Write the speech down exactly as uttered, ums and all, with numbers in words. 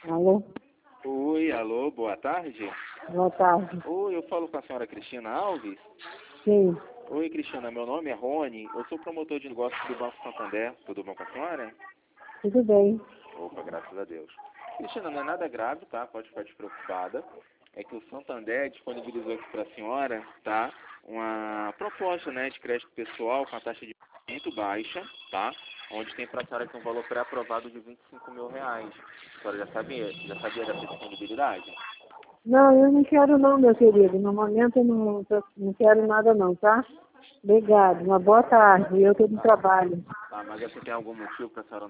Alô? Oi, alô, boa tarde. Boa tarde. Oi, eu falo com a senhora Cristina Alves. Sim, Oi, Cristina, meu nome é Rony, eu sou promotor de negócios do Banco Santander. Tudo bom com a senhora? tudo bem. Opa, graças a Deus. Cristina, não é nada grave, tá? Pode ficar despreocupada. É que o Santander disponibilizou aqui para a senhora, tá? Uma proposta, né, de crédito pessoal com a taxa de muito baixa, tá? Onde tem para a senhora aqui um valor pré-aprovado de vinte e cinco mil reais. A senhora já sabia, já sabia dessa disponibilidade? Não, eu não quero não, meu querido. No momento eu não, tô- não quero nada não, tá? Obrigado. Uma boa tarde. Eu tô no trabalho. Tá, mas você tem algum motivo para a senhora